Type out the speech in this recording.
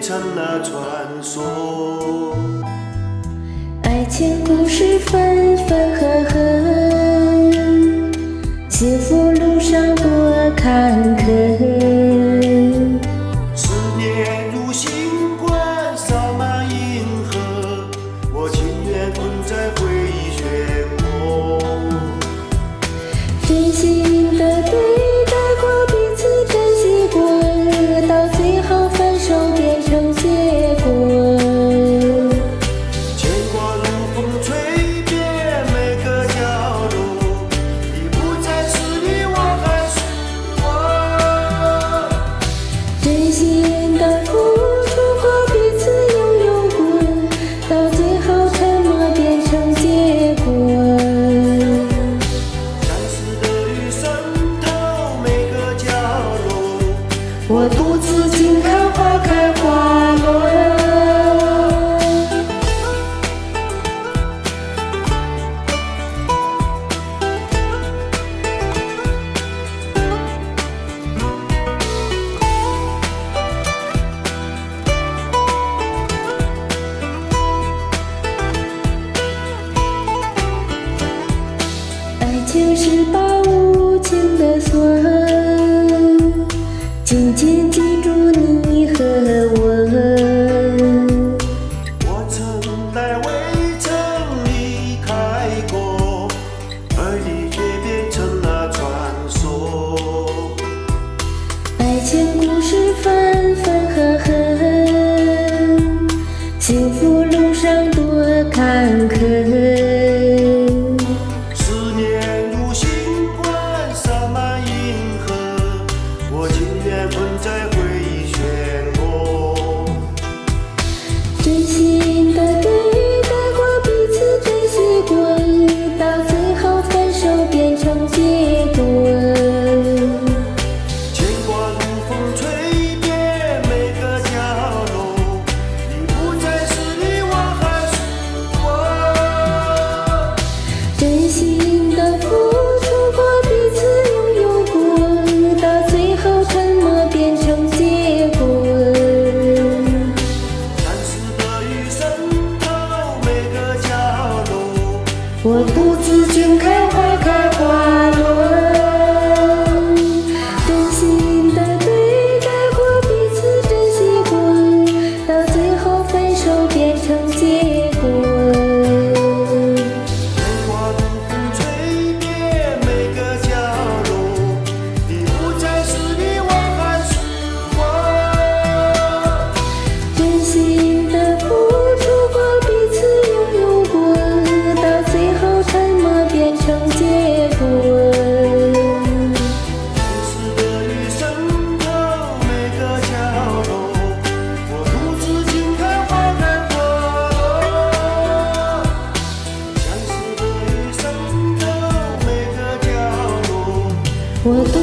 成了传说。 爱情故事分分合合，幸福路上多坎坷。 思念如星光洒满银河，我情愿困在回忆漩涡。 真心的对待过，彼此珍惜过，到最后分手变成结果。 牵挂如风吹遍每个角落，已不再是你我，还是我。 真心的付出过，彼此拥有过，到最后沉默变成结果。我独自静看花开花落，爱情是把无情的锁，紧紧记住你和我。 我曾来未曾离开过，而你却变成了传说。 爱情故事分分合合，幸福路上多坎坷。 思念如星光洒满银河，我情愿困在回忆漩涡。 真心的对待过，彼此珍惜过，到最后分手变成结果。 牵挂如风吹遍每个角落，已不再是你我，还是我。 真心的付出过，彼此拥有过，到最后沉默变成结果。 蓝色的雨渗透每个角落， 我独自静看花开花落。真心的对待过，彼此珍惜过，到最后分手变成结果。 牵挂如风吹遍每个角落，已不再是你我，还是我。 真心的付出过，彼此拥有过，到最后沉默变成结果。 蓝色的雨渗透每个角落，我独自静看花开花落。蓝色的雨渗透每个角落。 我独